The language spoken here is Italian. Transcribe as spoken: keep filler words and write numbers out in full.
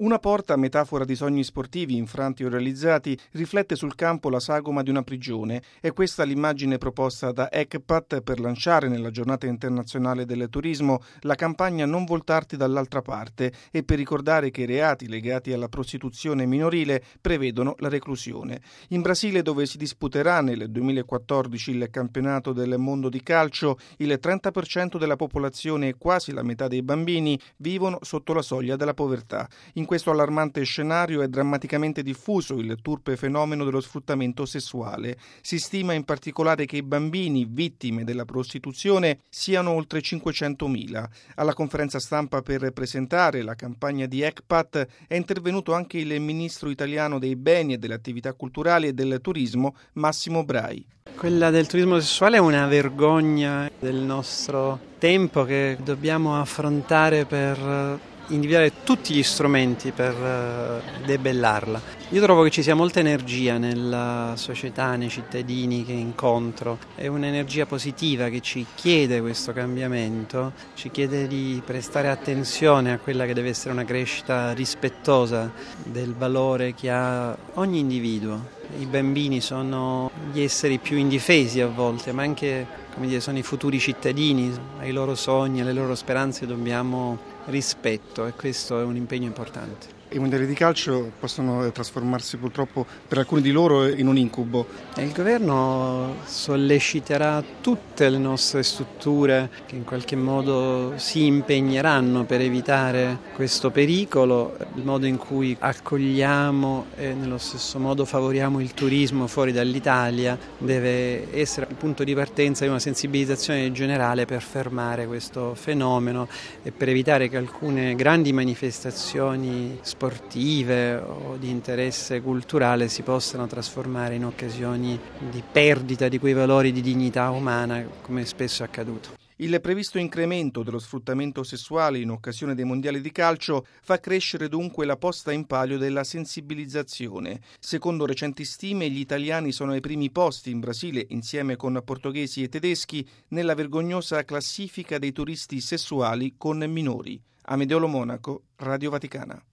Una porta, metafora di sogni sportivi infranti o realizzati, riflette sul campo la sagoma di una prigione. È questa l'immagine proposta da ECPAT per lanciare nella giornata internazionale del turismo la campagna Non voltarti dall'altra parte e per ricordare che i reati legati alla prostituzione minorile prevedono la reclusione. In Brasile, dove si disputerà nel duemilaquattordici il campionato del mondo di calcio, il trenta per cento della popolazione e quasi la metà dei bambini vivono sotto la soglia della povertà. In questo allarmante scenario è drammaticamente diffuso il turpe fenomeno dello sfruttamento sessuale. Si stima in particolare che i bambini vittime della prostituzione siano oltre cinquecentomila. Alla conferenza stampa per presentare la campagna di ECPAT è intervenuto anche il ministro italiano dei beni e delle attività culturali e del turismo, Massimo Brai. Quella del turismo sessuale è una vergogna del nostro tempo che dobbiamo affrontare per individuare tutti gli strumenti per debellarla. Io trovo che ci sia molta energia nella società, nei cittadini che incontro, è un'energia positiva che ci chiede questo cambiamento, ci chiede di prestare attenzione a quella che deve essere una crescita rispettosa del valore che ha ogni individuo. I bambini sono gli esseri più indifesi a volte, ma anche, come dire, sono i futuri cittadini, ai loro sogni, alle loro speranze dobbiamo rispetto e questo è un impegno importante. I mondiali di calcio possono trasformarsi purtroppo per alcuni di loro in un incubo. Il governo solleciterà tutte le nostre strutture che in qualche modo si impegneranno per evitare questo pericolo, il modo in cui accogliamo e nello stesso modo favoriamo il turismo fuori dall'Italia deve essere il punto di partenza di una sensibilizzazione generale per fermare questo fenomeno e per evitare che alcune grandi manifestazioni sportive o di interesse culturale si possano trasformare in occasioni di perdita di quei valori di dignità umana, come spesso è accaduto. Il previsto incremento dello sfruttamento sessuale in occasione dei mondiali di calcio fa crescere dunque la posta in palio della sensibilizzazione. Secondo recenti stime, gli italiani sono ai primi posti in Brasile, insieme con portoghesi e tedeschi, nella vergognosa classifica dei turisti sessuali con minori. Amedeo Lo Monaco, Radio Vaticana.